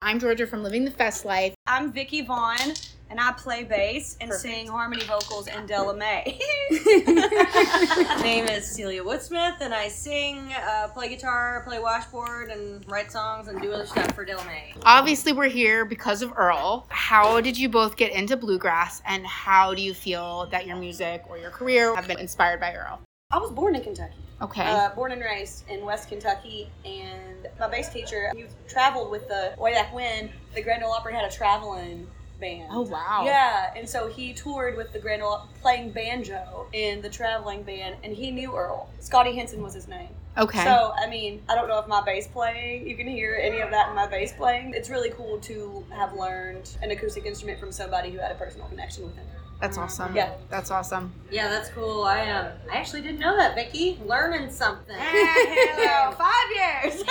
I'm Georgia from Living the Fest Life. I'm Vicky Vaughn, and I play bass and sing harmony vocals in Della Mae. My name is Celia Woodsmith, and I sing, play guitar, play washboard, and write songs and do other stuff for Della Mae. Obviously, we're here because of Earl. How did you both get into bluegrass, and how do you feel that your music or your career have been inspired by Earl? I was born in Kentucky. Okay. Born and raised in West Kentucky, and my bass teacher, he traveled with way back when the Grand Ole Opry had a traveling band. Oh, wow. Yeah, and so he toured with the Grand Ole playing banjo in the traveling band, and he knew Earl. Scotty Henson was his name. Okay. So, I mean, I don't know if my bass playing, you can hear any of that in my bass playing. It's really cool to have learned an acoustic instrument from somebody who had a personal connection with him. That's awesome. Yeah. That's awesome. Yeah, that's cool. I actually didn't know that, Vicky. Learning something. Hello, 5 years.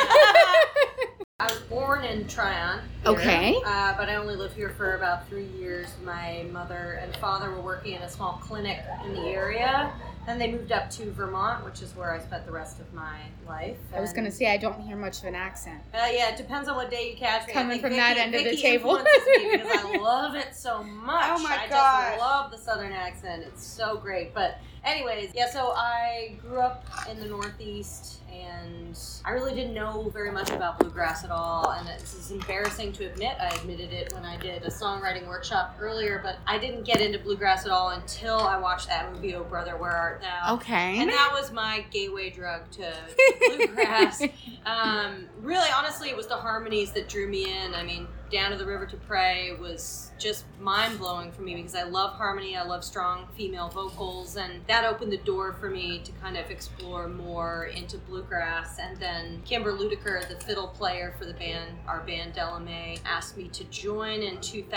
I was born in Tryon. Okay. But I only lived here for about 3 years. My mother and father were working in a small clinic in the area. Then they moved up to Vermont, which is where I spent the rest of my life. I was going to say, I don't hear much of an accent. Yeah, it depends on what day you catch me. Coming from that end of the Vicky table. influences me because I love it so much. Oh my I gosh. just love the Southern accent. It's so great. But anyways, yeah, so I grew up in the Northeast, and I really didn't know very much about bluegrass at all, and it's embarrassing to admit. I admitted it when I did a songwriting workshop earlier, but I didn't get into bluegrass at all until I watched that movie, Oh Brother, Where Art Thou? Okay. And that was my gateway drug to bluegrass. Really, honestly, it was the harmonies that drew me in. I mean, Down to the River to Pray was just mind-blowing for me because I love harmony, I love strong female vocals, and that opened the door for me to kind of explore more into bluegrass. And then Kimber Ludiker, the fiddle player for the band, our band Della Mae, asked me to join in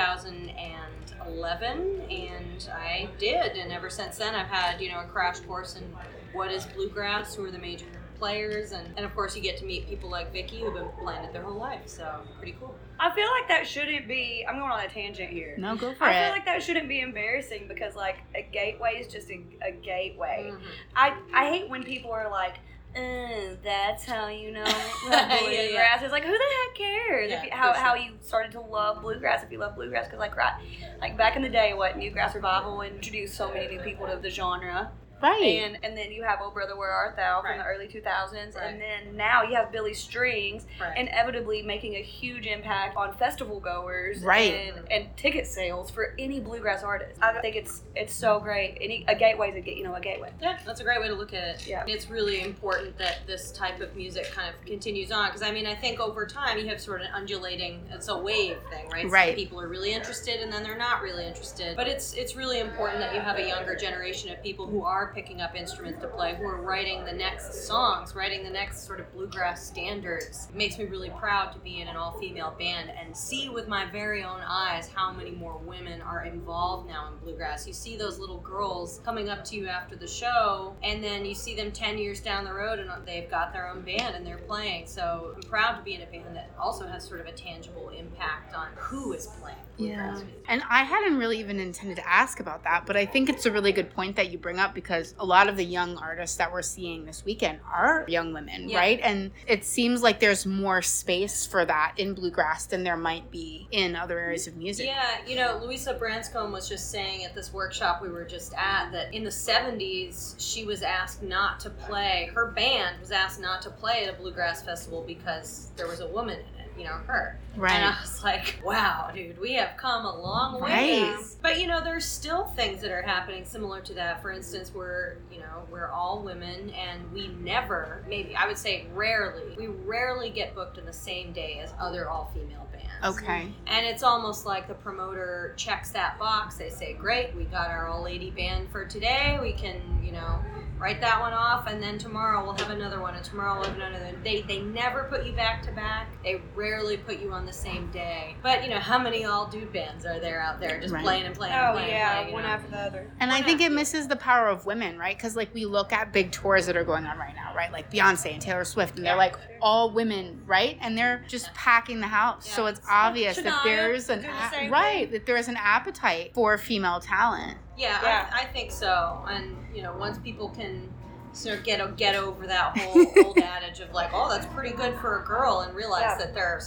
2011, and I did. And ever since then, I've had, a crash course in what is bluegrass, who are the major players, and of course you get to meet people like Vicky who've been playing it their whole life, so pretty cool. I feel like that shouldn't be, I'm going on a tangent here. No, go for I it. feel like that shouldn't be embarrassing because, like, a gateway is just a gateway. Mm-hmm. I hate when people are like, that's how you know Yeah, bluegrass. yeah. It's like, who the heck cares Yeah, if for how sure. you started to love bluegrass, if you love bluegrass? Because, like back in the day, Newgrass Revival introduced so many new people to the genre. Right. And then you have Oh Brother, Where Art Thou from Right. the early 2000s. Right. And then now you have Billy Strings, Right. inevitably making a huge impact on festival goers Right. and ticket sales for any bluegrass artist. I think it's so great. A gateway is a gateway. Yeah, that's a great way to look at it. Yeah. It's really important that this type of music kind of continues on, because I mean, I think over time you have sort of undulating, it's a wave thing, right? Right. Some people are really interested and then they're not really interested. But it's really important that you have a younger generation of people who are picking up instruments to play, who are writing the next songs, writing the next sort of bluegrass standards. It makes me really proud to be in an all-female band and see with my very own eyes how many more women are involved now in bluegrass. You see those little girls coming up to you after the show, and then you see them 10 years down the road and they've got their own band and they're playing. So I'm proud to be in a band that also has sort of a tangible impact on who is playing bluegrass music. And I hadn't really even intended to ask about that, but I think it's a really good point that you bring up, because a lot of the young artists that we're seeing this weekend are young women, Yeah. right? And it seems like there's more space for that in bluegrass than there might be in other areas of music. Yeah, Louisa Branscombe was just saying at this workshop we were just at that in the 70s she was asked not to play, her band was asked not to play at a bluegrass festival because there was a woman in it. Her. Right. And I was like, wow, dude, we have come a long way. Right. But, there's still things that are happening similar to that. For instance, we're all women, and we never, maybe, I would say we rarely get booked in the same day as other all-female bands. Okay. And it's almost like the promoter checks that box. They say, great, we got our all-lady band for today. We can, write that one off, and then tomorrow we'll have another one, and tomorrow we'll have another. They never put you back to back. They rarely put you on the same day. But how many all dude bands are there out there just Right. playing and playing Oh, and playing yeah, and playing? one after the other. And I think it misses the power of women, right? Because we look at big tours that are going on right now, right? Like Beyonce and Taylor Swift, and they're like all women, right? And they're just packing the house. Yeah. So it's obvious that Shania there's doing the same that there's an appetite for female talent. Yeah. I think so. And once people can sort of get over that whole old adage of like, oh, that's pretty good for a girl, and realize that there are some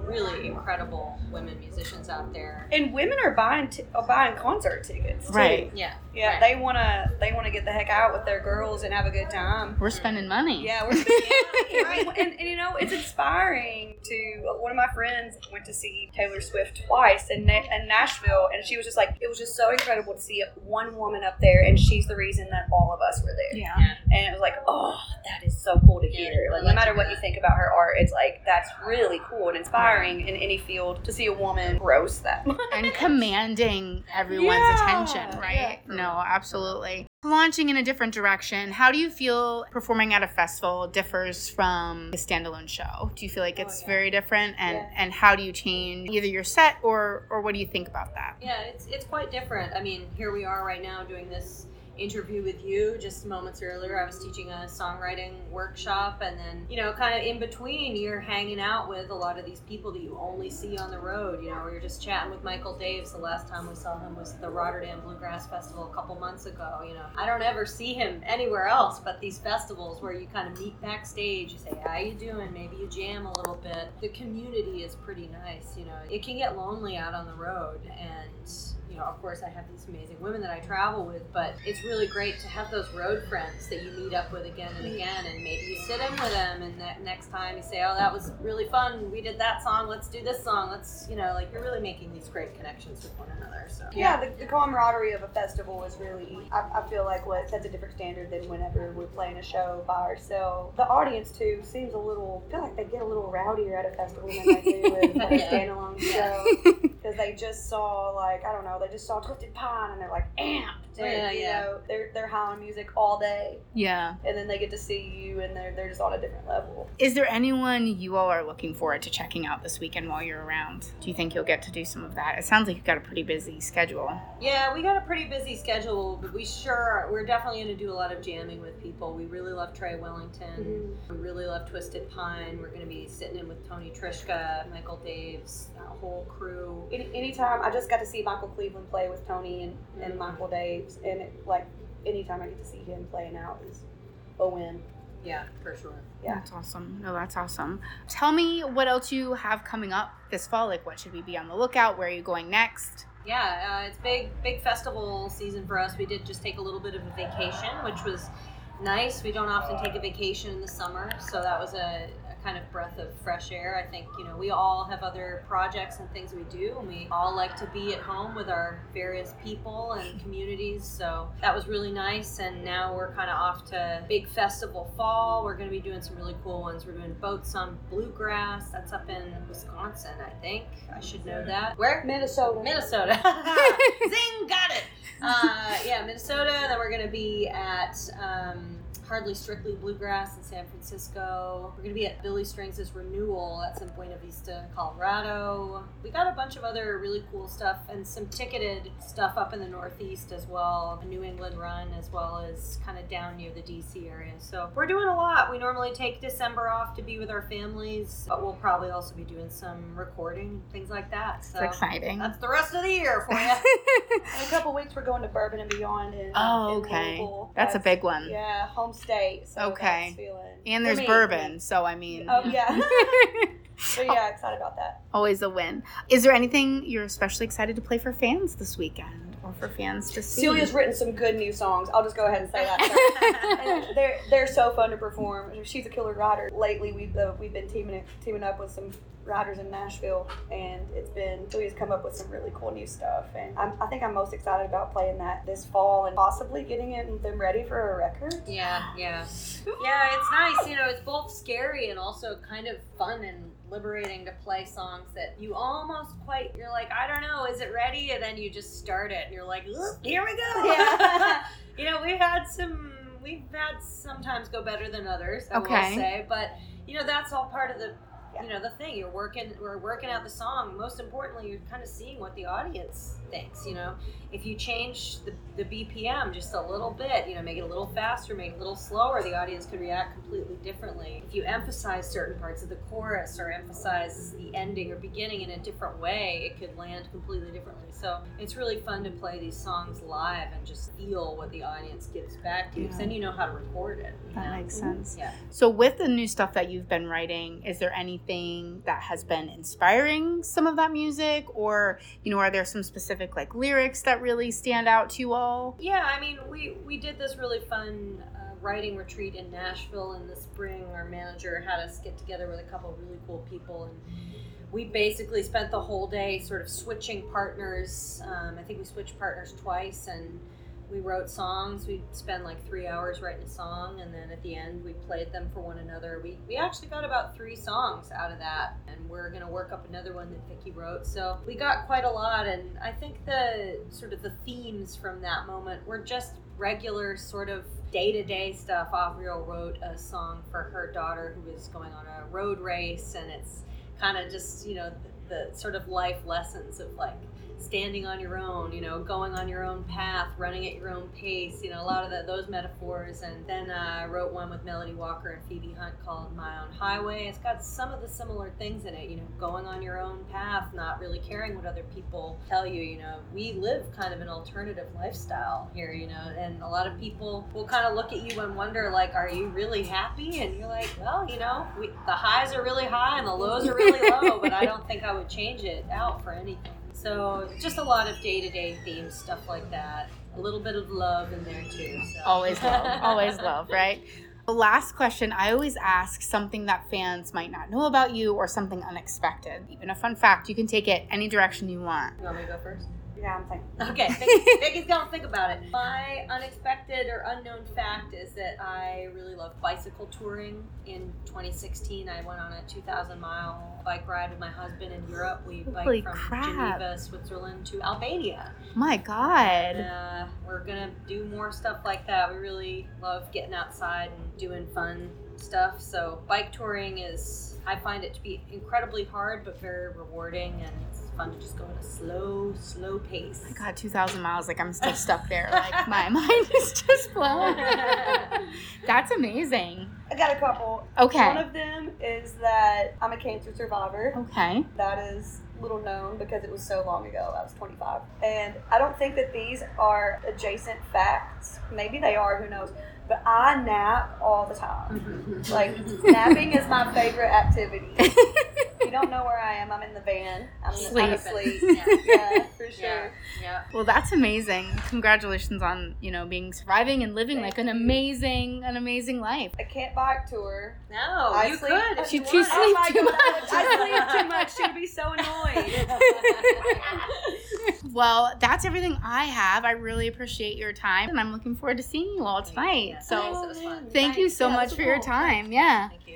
really incredible women musicians out there. And women are buying concert tickets too. Right. Yeah. Yeah, right. they wanna get the heck out with their girls and have a good time. We're spending money. Yeah, we're spending money. Right. And you know, it's inspiring to. One of my friends went to see Taylor Swift twice in Nashville, and she was just like, it was just so incredible to see one woman up there, and she's the reason that all of us were there. Yeah. And it was like, oh, that is so cool to hear. Yeah, Like, I no like matter to what hear you that. think about her art, it's like, that's really cool and inspiring in any field to see a woman roast that much. And commanding everyone's Yeah. attention, right? Yeah. No, absolutely. Launching in a different direction, how do you feel performing at a festival differs from a standalone show? Do you feel like it's yeah. very different? And Yeah. and how do you change either your set or what do you think about that? Yeah, it's quite different. I mean, here we are right now doing this interview with you. Just moments earlier, I was teaching a songwriting workshop, and then, you know, kind of in between, you're hanging out with a lot of these people that you only see on the road. You know, we were just chatting with Michael Daves. The last time we saw him was the Rotterdam Bluegrass Festival a couple months ago. You know, I don't ever see him anywhere else but these festivals where you kind of meet backstage. You say, how you doing? Maybe you jam a little bit. The community is pretty nice. You know, it can get lonely out on the road, and you know, of course, I have these amazing women that I travel with, but it's really great to have those road friends that you meet up with again and again, and maybe you sit in with them, and that next time you say, oh, that was really fun, we did that song, let's do this song, let's, you know, like, you're really making these great connections with one another, so. Yeah, the camaraderie of a festival is really, I feel like, what sets a different standard than whenever we're playing a show by ourselves. The audience, too, seems a little, I feel like they get a little rowdier at a festival than they do at a standalone show. Because they just saw, like, I don't know, they just saw Twisted Pine and they're like amped. And, you know, they're high on music all day. Yeah. And then they get to see you and they're just on a different level. Is there anyone you all are looking forward to checking out this weekend while you're around? Do you think you'll get to do some of that? It sounds like you've got a pretty busy schedule. Yeah, we got a pretty busy schedule, but we're definitely going to do a lot of jamming with people. We really love Trey Wellington. We really love Twisted Pine. We're going to be sitting in with Tony Trischka, Michael Daves, that whole crew. Anytime, I just got to see Michael Cleveland play with Tony and Michael Daves, and anytime I get to see him playing out is a win. Yeah, for sure. Yeah. That's awesome. No, that's awesome. Tell me what else you have coming up this fall. Like, what should we be on the lookout? Where are you going next? Yeah, it's big festival season for us. We did just take a little bit of a vacation, which was nice. We don't often take a vacation in the summer, so that was a kind of breath of fresh air. I think, you know, we all have other projects and things we do, and we all like to be at home with our various people and communities, so that was really nice. And now we're kind of off to big festival fall. We're going to be doing some really cool ones. We're doing Boats on Bluegrass. That's up in Wisconsin, I think. I should know that. Where? Minnesota. Zing, got it. Yeah, Minnesota. Then we're going to be at Hardly Strictly Bluegrass in San Francisco. We're going to be at Billy Strings' Renewal. That's in Buena Vista, Colorado. We got a bunch of other really cool stuff and some ticketed stuff up in the Northeast as well. A New England run, as well as kind of down near the DC area. So we're doing a lot. We normally take December off to be with our families, but we'll probably also be doing some recording, things like that. So It's exciting. that's the rest of the year for you. In a couple weeks, we're going to Bourbon and Beyond in okay. Louisville. That's a big one. Yeah, home state. So Okay. that's feeling. And for there's me. bourbon, so I mean. Oh, yeah. So, yeah, excited about that. Always a win. Is there anything you're especially excited to play for fans this weekend, or for fans to see? Celia's written some good new songs. I'll just go ahead and say that. And they're so fun to perform. She's a killer writer. Lately, we've been teaming up with some writers in Nashville, and Celia's come up with some really cool new stuff. And I think I'm most excited about playing that this fall and possibly getting them ready for a record. Yeah, it's nice. You know, it's both scary and also kind of fun and liberating to play songs that you almost you're like, I don't know, is it ready? And then you just start it and you're like, here we go. Yeah. You know, we've had sometimes go better than others, I will say, but you know, that's all part of the you know, the thing. We're working out the song. Most importantly, you're kind of seeing what the audience thinks, you know. If you change the BPM just a little bit, you know, make it a little faster, make it a little slower, the audience could react completely differently. If you emphasize certain parts of the chorus or emphasize the ending or beginning in a different way, it could land completely differently. So it's really fun to play these songs live and just feel what the audience gives back to you, because then you know how to record it. That makes sense. Yeah. So with the new stuff that you've been writing, is there anything anything that has been inspiring some of that music? Or, you know, are there some specific like lyrics that really stand out to you all? Yeah, I mean, we did this really fun writing retreat in Nashville in the spring. Our manager had us get together with a couple of really cool people, and we basically spent the whole day sort of switching partners. I think we switched partners twice, and we wrote songs. We'd spend like 3 hours writing a song, and then at the end we played them for one another. We actually got about 3 songs out of that, and we're going to work up another one that Vicky wrote. So we got quite a lot, and I think the sort of the themes from that moment were just regular sort of day-to-day stuff. Avril wrote a song for her daughter who was going on a road race, and it's kind of just, you know, the sort of life lessons of like standing on your own, you know, going on your own path, running at your own pace, you know, a lot of those metaphors. And then I wrote one with Melody Walker and Phoebe Hunt called My Own Highway. It's got some of the similar things in it, you know, going on your own path, not really caring what other people tell you. You know, we live kind of an alternative lifestyle here, you know, and a lot of people will kind of look at you and wonder, like, are you really happy? And you're like, well, you know, the highs are really high and the lows are really low, but I don't think I would change it out for anything. So just a lot of day-to-day themes, stuff like that. A little bit of love in there too. So. Always love, right? The last question, I always ask something that fans might not know about you or something unexpected. Even a fun fact, you can take it any direction you want. You want me to go first? Yeah, I'm thinking. Okay, Vicky's gonna think about it. My unexpected or unknown fact is that I really love bicycle touring. In 2016, I went on a 2,000-mile bike ride with my husband in Europe. We Holy biked from crap. Geneva, Switzerland to Albania. My God. And, we're gonna do more stuff like that. We really love getting outside and doing fun stuff. So bike touring I find it to be incredibly hard, but very rewarding, and it's fun to just go at a slow pace. Oh my God, 2,000 miles, like I'm still stuck there. Like my mind is just blown. That's amazing. I got a couple. Okay. One of them is that I'm a cancer survivor. Okay. That is little known because it was so long ago. I was 25. And I don't think that these are adjacent facts. Maybe they are, who knows. But I nap all the time. Like, napping is my favorite activity. You don't know where I am. I'm in the van. I'm asleep. Yeah, for sure. Yeah. Well, that's amazing. Congratulations on, you know, surviving and living like an amazing life. I can't bike tour. No, I you sleep- could if She you too want. sleep too much. I sleep too much. She would be so annoyed. Well, that's everything I have. I really appreciate your time, and I'm looking forward to seeing you all tonight. Yeah, So thanks. It was fun. thank you so Yeah, much this for was your cool. time. Yeah. Thank you.